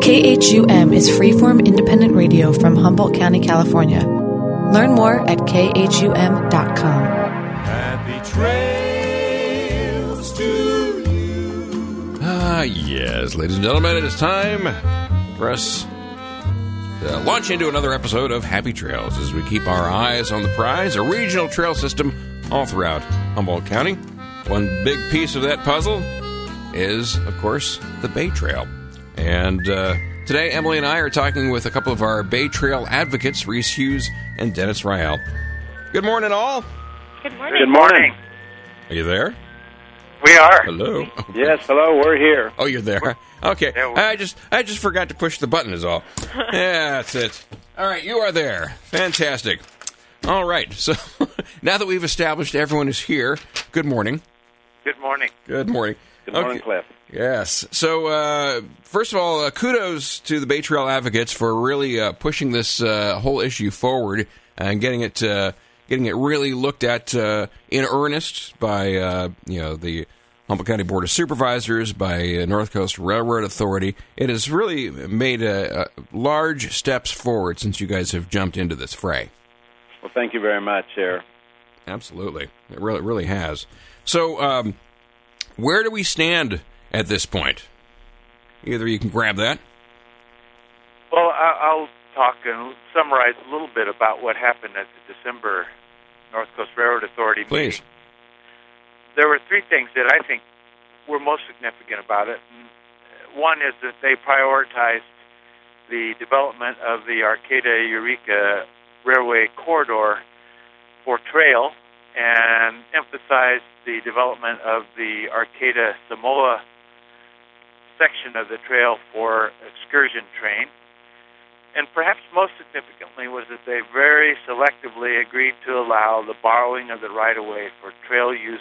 KHUM is freeform independent radio from Humboldt County, California. Learn more at khum.com. Happy trails to you. Yes, ladies and gentlemen, it is time for us to launch into another episode of Happy Trails as we keep our eyes on the prize, a regional trail system all throughout Humboldt County. One big piece of that puzzle is, of course, the Bay Trail. And today, Emily and I are talking with a couple of our Bay Trail advocates, Reese Hughes and Dennis Rael. Good morning, all. Good morning. Good morning. Are you there? We are. Hello. Yes, hello, we're here. Oh, you're there. Okay. Yeah, I just forgot to push the button is all. Yeah, that's it. All right, you are there. Fantastic. All right. So now that we've established everyone is here, good morning. Good morning. Good morning. Good morning, Cliff. Yes. So, first of all, kudos to the Bay Trail advocates for really pushing this whole issue forward and getting it really looked at in earnest by the Humboldt County Board of Supervisors, by North Coast Railroad Authority. It has really made large steps forward since you guys have jumped into this fray. Well, thank you very much, Chair. Absolutely. It really has. So, where do we stand at this point? Either you can grab that. Well, I'll talk and summarize a little bit about what happened at the December North Coast Railroad Authority meeting. Please. There were three things that I think were most significant about it. One is that they prioritized the development of the Arcata-Eureka Railway Corridor for trail and emphasized the development of the Arcata-Samoa section of the trail for excursion train. And perhaps most significantly was that they very selectively agreed to allow the borrowing of the right-of-way for trail use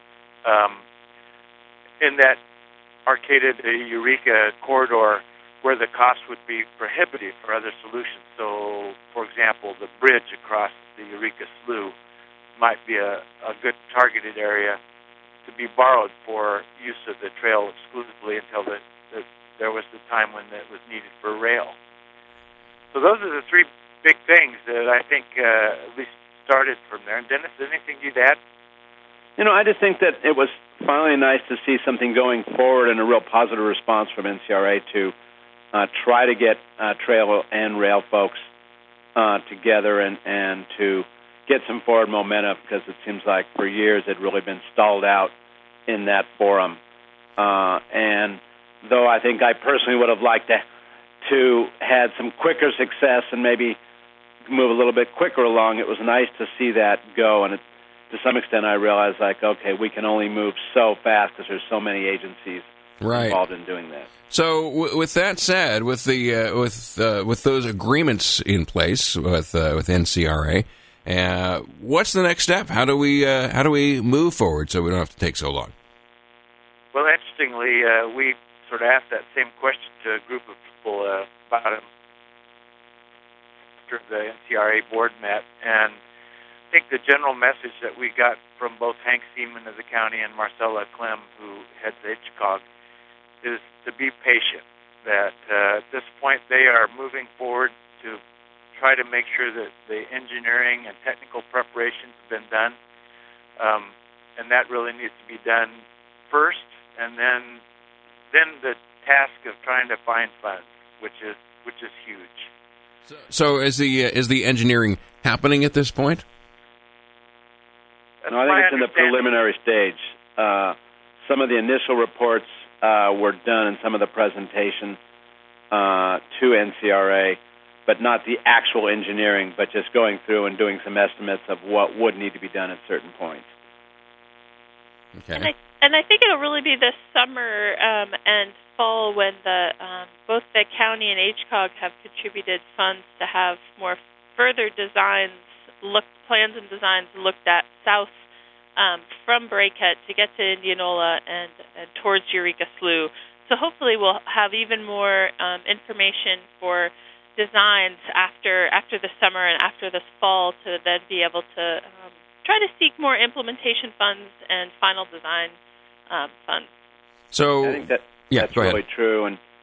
in that Arcata-Eureka corridor where the cost would be prohibitive for other solutions. So, for example, the bridge across the Eureka Slough might be a good targeted area to be borrowed for use of the trail exclusively until there was the time when it was needed for rail. So those are the three big things that I think at least started from there. And Dennis, anything you'd add? I just think that it was finally nice to see something going forward and a real positive response from NCRA to try to get trail and rail folks together and to get some forward momentum, because it seems like for years it had really been stalled out in that forum. And though I think I personally would have liked to had some quicker success and maybe move a little bit quicker along, it was nice to see that go. And to some extent I realized, okay, we can only move so fast because there's so many agencies involved in doing that. So, with that said, with those agreements in place with NCRA, what's the next step? How do we move forward so we don't have to take so long? Well, interestingly, we sort of asked that same question to a group of people about it after the NCRA board met, and I think the general message that we got from both Hank Seaman of the county and Marcella Clem, who heads HCOG, is to be patient. That at this point they are moving forward to try to make sure that the engineering and technical preparations have been done, and that really needs to be done first, and then the task of trying to find funds, which is huge. So is the engineering happening at this point? No, I think it's in the preliminary stage. Some of the initial reports were done in some of the presentation to NCRA, but not the actual engineering, but just going through and doing some estimates of what would need to be done at certain points. Okay. And I think it'll really be this summer and fall when both the county and HCOG have contributed funds to have more further plans and designs looked at south from Braycut to get to Indianola and towards Eureka Slough. So hopefully we'll have even more information for designs after the summer and after this fall to then be able to try to seek more implementation funds and final design funds. So I think that's go really ahead. true. And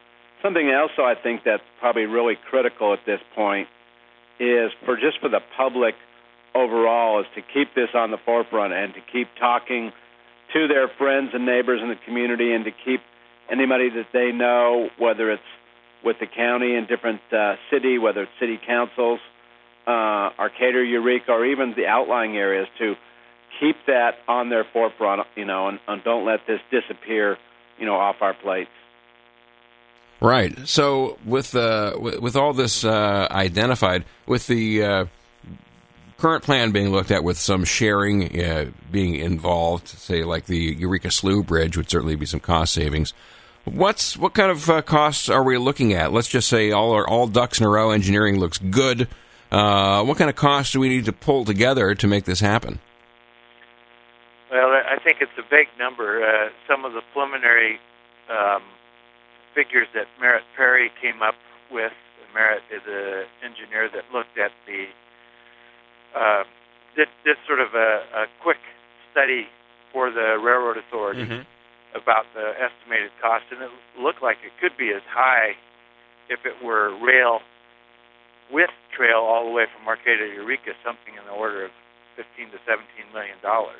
Something else, though, I think that's probably really critical at this point is for the public overall is to keep this on the forefront and to keep talking to their friends and neighbors in the community and to keep anybody that they know, whether it's with the county in different city, whether it's city councils, Arcata, Eureka, or even the outlying areas, to keep that on their forefront, and don't let this disappear, off our plates. Right. So with all this identified, with the current plan being looked at, with some sharing being involved, say like the Eureka Slough Bridge would certainly be some cost savings. What kind of costs are we looking at? Let's just say all ducks in a row. Engineering looks good. What kind of costs do we need to pull together to make this happen? Well, I think it's a big number. Some of the preliminary figures that Merritt Perry came up with. Merritt is an engineer that looked at did sort of a quick study for the Railroad Authority about the estimated cost, and it looked like it could be as high if it were rail with trail all the way from Arcata to Eureka, something in the order of $15 to $17 million.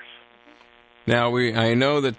Now I know that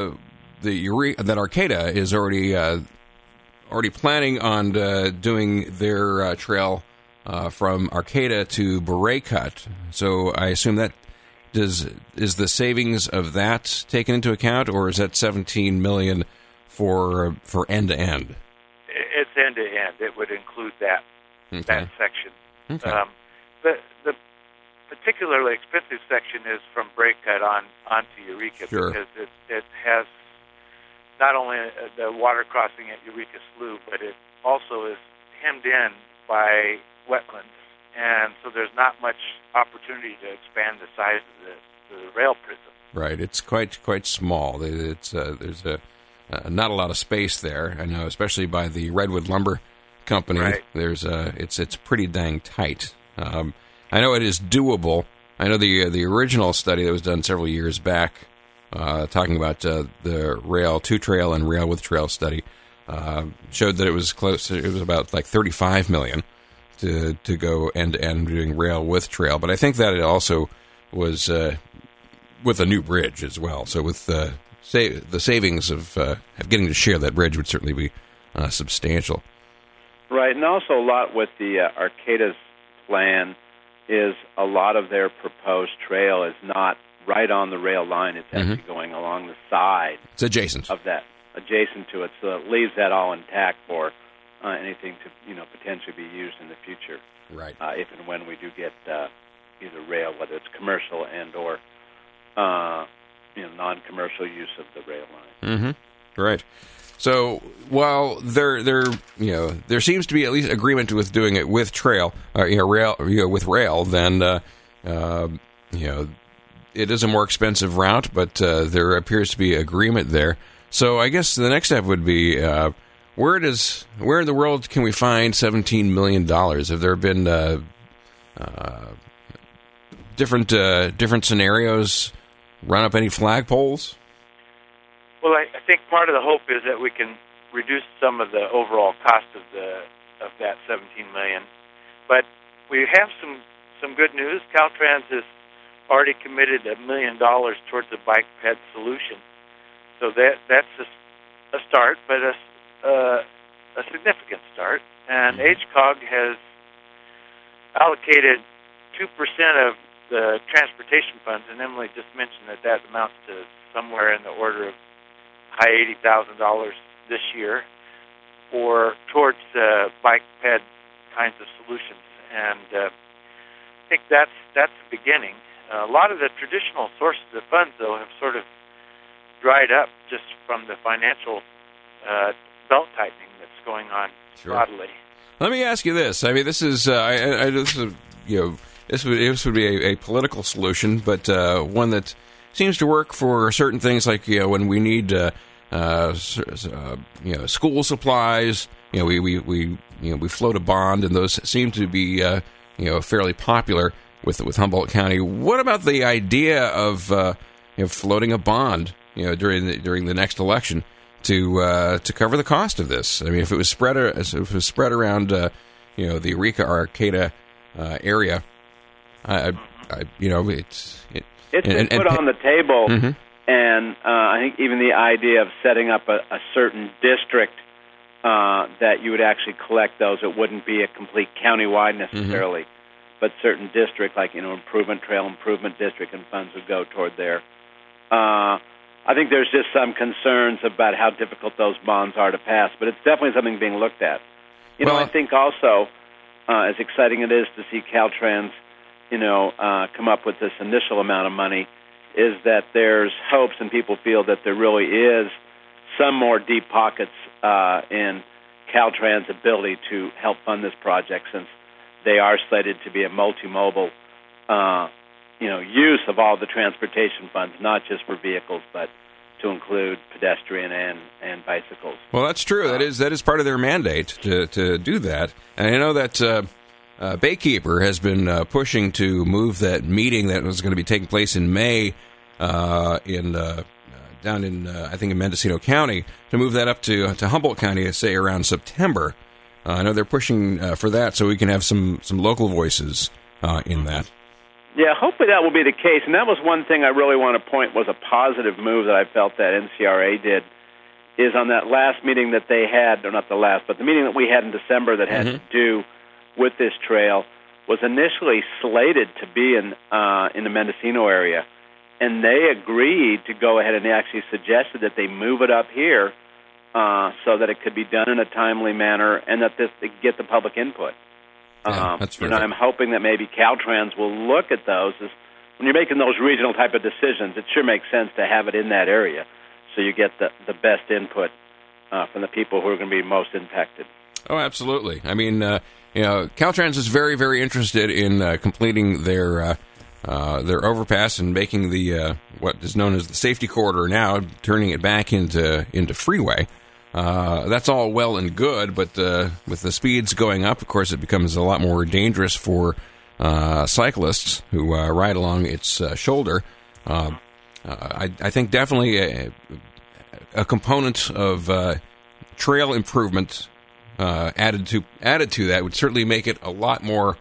that Arcata is already planning on doing their trail from Arcata to Beret-Cut. So I assume that is the savings of that taken into account, or is that $17 million for end to end? It's end to end. It would include that section. Okay. The particularly expensive section is from Beret-Cut onto Eureka, sure, because it has not only the water crossing at Eureka Slough, but it also is hemmed in by wetlands, and so there's not much opportunity to expand the size of the rail prison. Right, it's quite small. It's there's not a lot of space there. I know, especially by the Redwood Lumber Company. Right. There's it's pretty dang tight. I know it is doable. I know the original study that was done several years back, talking about the rail to trail and rail with trail study, showed that it was close. It was about like $35 million to go end to end doing rail with trail. But I think that it also was with a new bridge as well. So with the savings of getting to share that bridge would certainly be substantial. Right, and also a lot with the Arcata's plan is a lot of their proposed trail is not right on the rail line. It's actually going along the side. It's adjacent of that, adjacent to it, so it leaves that all intact for anything to potentially be used in the future. Right. If and when we do get either rail, whether it's commercial and or non-commercial use of the rail line. Right. So while there seems to be at least agreement with doing it with trail, rail, with rail, then it is a more expensive route, but there appears to be agreement there. So I guess the next step would be where in the world can we find $17 million? Have there been different scenarios run up any flagpoles? Well, I think part of the hope is that we can reduce some of the overall cost of that $17 million. But we have some good news. Caltrans has already committed $1 million towards a bike ped solution. So that's a start, but a significant start. And HCOG has allocated 2% of the transportation funds, and Emily just mentioned that amounts to somewhere in the order of high $80,000 this year towards bike ped kinds of solutions. And I think that's the beginning. A lot of the traditional sources of funds, though, have sort of dried up just from the financial belt tightening that's going on broadly. Let me ask you this. I mean, this is this would be a political solution, but one that seems to work for certain things, like when we need school supplies. We float a bond, and those seem to be fairly popular with Humboldt County. What about the idea of floating a bond during the next election to cover the cost of this. I mean, if it was spread around, the Eureka Arcata area, it's been put on the table, mm-hmm. and I think even the idea of setting up a certain district that you would actually collect those. It wouldn't be a complete countywide necessarily, mm-hmm. but certain district like trail improvement district, and funds would go toward there. I think there's just some concerns about how difficult those bonds are to pass, but it's definitely something being looked at. I think also, as exciting it is to see Caltrans, come up with this initial amount of money, is that there's hopes and people feel that there really is some more deep pockets in Caltrans' ability to help fund this project, since they are slated to be a multimodal use of all the transportation funds, not just for vehicles, but to include pedestrian and bicycles. Well, that's true. That is part of their mandate to do that. And I know that Baykeeper has been pushing to move that meeting that was going to be taking place in May down in I think in Mendocino County, to move that up to Humboldt County, say around September. I know they're pushing for that, so we can have some local voices in that. Yeah, hopefully that will be the case. And that was one thing I really want to point was a positive move that I felt that NCRA did, is on that last meeting that they had, or not the last, but the meeting that we had in December that had to do with this trail, was initially slated to be in the Mendocino area. And they agreed to go ahead, and they actually suggested that they move it up here so that it could be done in a timely manner and that they get the public input. That's terrific. I'm hoping that maybe Caltrans will look at those. When you're making those regional type of decisions, it sure makes sense to have it in that area so you get the best input from the people who are going to be most impacted. Oh, absolutely. I mean, Caltrans is very, very interested in completing their overpass and making the what is known as the safety corridor now, turning it back into freeway. That's all well and good, but with the speeds going up, of course, it becomes a lot more dangerous for cyclists who ride along its shoulder. I think definitely a component of trail improvement added to that would certainly make it a lot more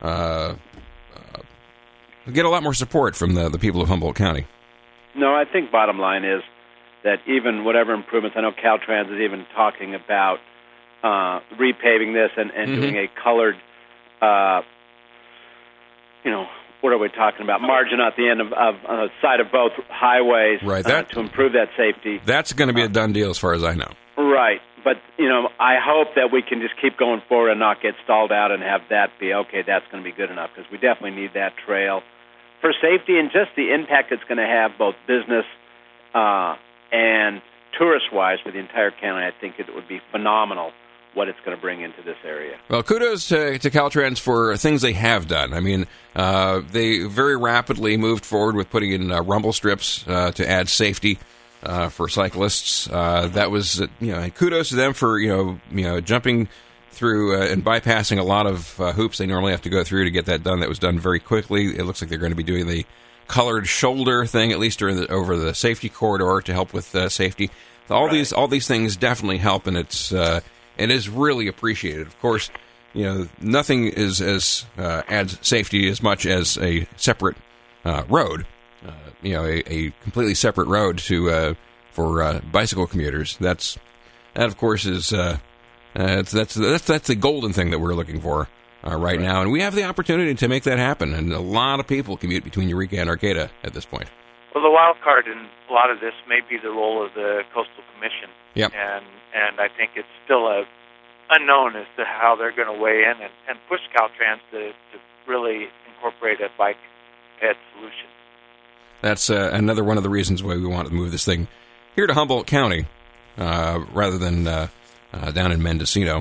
get a lot more support from the people of Humboldt County. No, I think bottom line is that even whatever improvements, I know Caltrans is even talking about repaving this and doing a colored, what are we talking about? Margin at the end of on the side of both highways, right? To improve that safety. That's going to be a done deal as far as I know. Right. But, I hope that we can just keep going forward and not get stalled out and have that be, okay, that's going to be good enough, because we definitely need that trail for safety and just the impact it's going to have both business and tourist-wise for the entire county. I think it would be phenomenal what it's going to bring into this area. Well, kudos to Caltrans for things they have done. I mean, they very rapidly moved forward with putting in rumble strips to add safety for cyclists. That was, kudos to them for, jumping through and bypassing a lot of hoops they normally have to go through to get that done. That was done very quickly. It looks like they're going to be doing the colored shoulder thing, at least over the safety corridor, to help with safety. All these things definitely help, and it is really appreciated. Of course, nothing adds safety as much as a separate road. A completely separate road for bicycle commuters. That of course is that's the golden thing that we're looking for right now, and we have the opportunity to make that happen. And a lot of people commute between Eureka and Arcata at this point. Well, the wild card in a lot of this may be the role of the Coastal Commission. Yep. And I think it's still unknown as to how they're going to weigh in and push Caltrans to really incorporate a bike ped solution. That's another one of the reasons why we want to move this thing here to Humboldt County rather than down in Mendocino.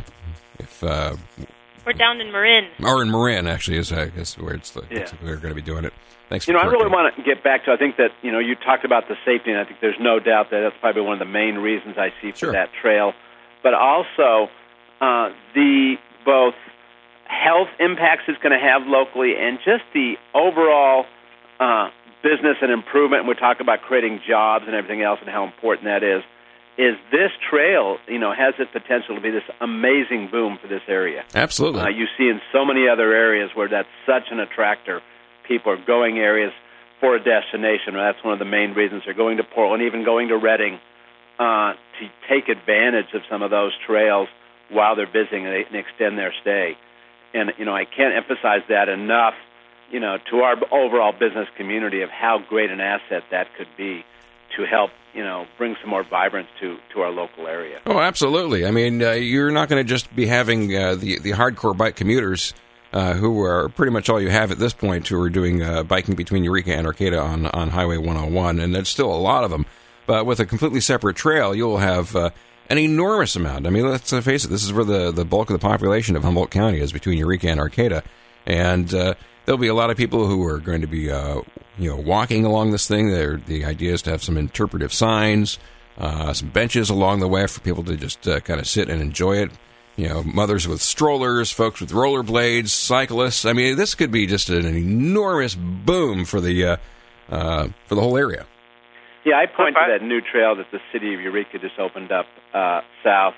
We're down in Marin. Or in Marin, actually, is where we're going to be doing it. Thanks. I really want to get back to, I think that, you talked about the safety, and I think there's no doubt that that's probably one of the main reasons I see for that trail. But also the both health impacts it's going to have locally and just the overall business and improvement. And we're talking about creating jobs and everything else and how important that is is this trail, has the potential to be this amazing boom for this area. Absolutely. You see in so many other areas where that's such an attractor. People are going areas for a destination. That's one of the main reasons they're going to Portland, even going to Redding, to take advantage of some of those trails while they're visiting and extend their stay. And, I can't emphasize that enough, to our overall business community of how great an asset that could be to help, bring some more vibrance to our local area. Oh, absolutely. I mean, you're not going to just be having the hardcore bike commuters who are pretty much all you have at this point who are doing biking between Eureka and Arcata on Highway 101, and there's still a lot of them. But with a completely separate trail, you'll have an enormous amount. I mean, let's face it, this is where the bulk of the population of Humboldt County is, between Eureka and Arcata. And there'll be a lot of people who are going to be walking along this thing. The idea is to have some interpretive signs, some benches along the way for people to just kind of sit and enjoy it. Mothers with strollers, folks with rollerblades, cyclists. I mean, this could be just an enormous boom for the whole area. Yeah, I point to that new trail that the city of Eureka just opened up south,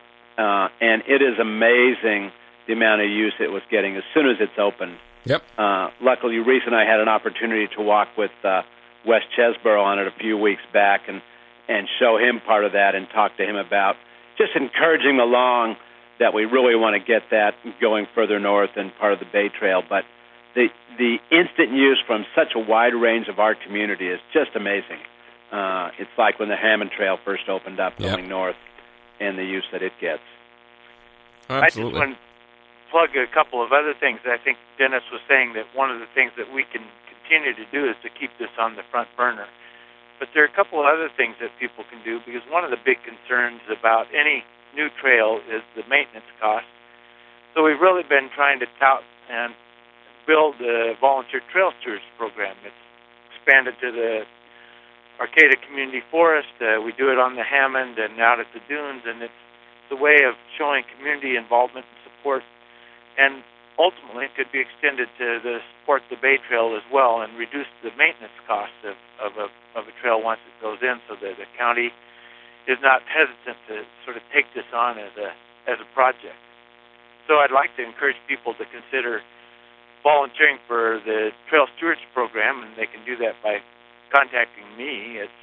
and it is amazing the amount of use it was getting as soon as it's opened. Yep. Luckily, Reese and I had an opportunity to walk with Wes Chesborough on it a few weeks back and show him part of that and talk to him about just encouraging him along that we really want to get that going further north and part of the Bay Trail. But the instant use from such a wide range of our community is just amazing. It's like when the Hammond Trail first opened up going north and the use that it gets. Absolutely. I just want to plug a couple of other things. I think Dennis was saying that one of the things that we can continue to do is to keep this on the front burner. But there are a couple of other things that people can do, because one of the big concerns about any new trail is the maintenance cost. So we've really been trying to tout and build a volunteer trail stewards program. It's expanded to the Arcata Community Forest. We do it on the Hammond and out at the dunes, and it's the way of showing community involvement and support. And ultimately, it could be extended to support the Bay Trail as well and reduce the maintenance cost of a trail once it goes in, so that the county is not hesitant to sort of take this on as a project. So I'd like to encourage people to consider volunteering for the Trail Stewards Program, and they can do that by contacting me at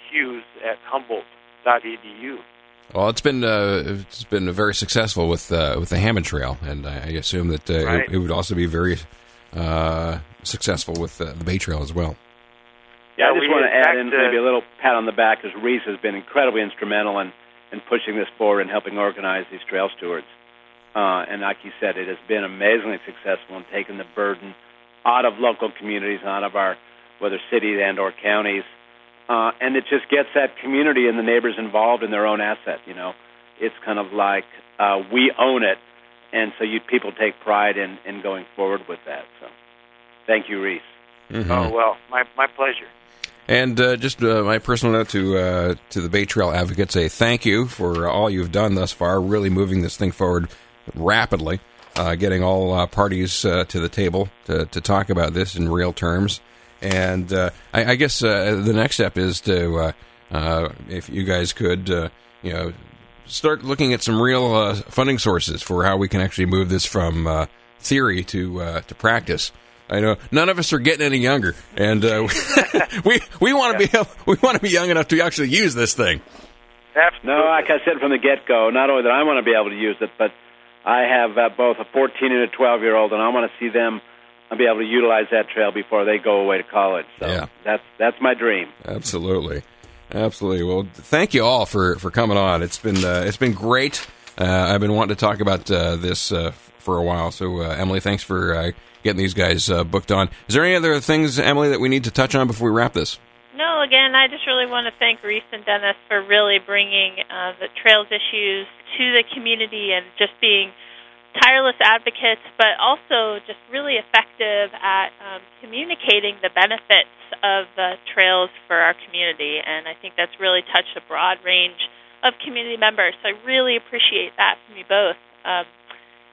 hughes@humboldt.edu. Well, it's been very successful with the Hammond Trail, and I assume that it would also be very successful with the Bay Trail as well. Yeah, I just want to add in maybe a little pat on the back, because Reese has been incredibly instrumental in pushing this forward and helping organize these trail stewards. And like you said, it has been amazingly successful in taking the burden out of local communities, out of our, whether cities and or counties. And it just gets that community and the neighbors involved in their own asset. It's kind of like we own it, and so people take pride in going forward with that. So thank you, Reese. Mm-hmm. Oh, well, my pleasure. And just my personal note to the Bay Trail advocates, a thank you for all you've done thus far, really moving this thing forward rapidly, getting all parties to the table to talk about this in real terms. And I guess the next step is to, if you guys could, start looking at some real funding sources for how we can actually move this from theory to practice. I know none of us are getting any younger, and we want to be young enough to actually use this thing. Absolutely. No, like I said from the get-go, not only that I want to be able to use it, but I have both a 14 and a 12-year-old, and I want to see them be able to utilize that trail before they go away to college. So that's my dream. Absolutely. Well, thank you all for coming on. It's been great. I've been wanting to talk about this for a while. So Emily, thanks for getting these guys booked on. Is there any other things, Emily, that we need to touch on before we wrap this? No, again, I just really want to thank Reese and Dennis for really bringing the trails issues to the community and just being tireless advocates, but also just really effective at communicating the benefits of the trails for our community. And I think that's really touched a broad range of community members. So I really appreciate that from you both.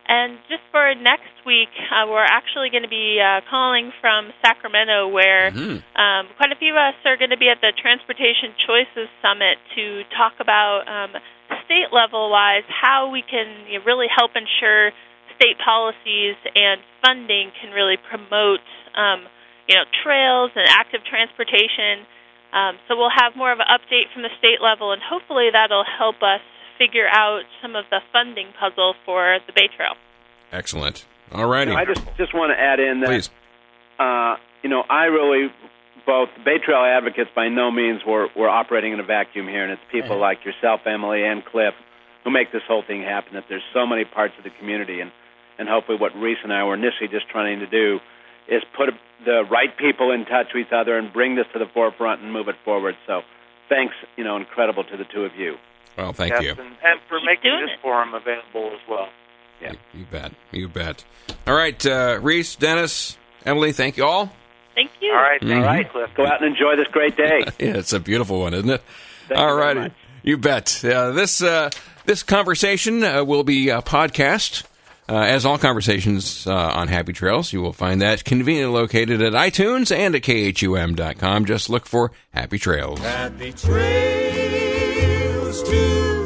And just for next week, we're actually going to be calling from Sacramento, where quite a few of us are going to be at the Transportation Choices Summit to talk about state level-wise how we can really help ensure state policies and funding can really promote trails and active transportation. So we'll have more of an update from the state level, and hopefully that'll help us figure out some of the funding puzzle for the Bay Trail. Excellent. All righty. I just want to add in that, Please. I really, both Bay Trail advocates by no means were operating in a vacuum here, and it's people like yourself, Emily, and Cliff, who make this whole thing happen, that there's so many parts of the community, and hopefully what Reese and I were initially just trying to do is put the right people in touch with each other and bring this to the forefront and move it forward. So thanks, incredible to the two of you. Well, thank you. And for making this forum available as well. Yeah. You bet. All right, Reese, Dennis, Emily, thank you all. Thank you. All right, thank you, Cliff. Go out and enjoy this great day. Yeah, it's a beautiful one, isn't it? Thank all you very righty. much. You bet. This conversation will be podcast. As all conversations on Happy Trails, you will find that conveniently located at iTunes and at khum.com. Just look for Happy Trails. Happy Trails to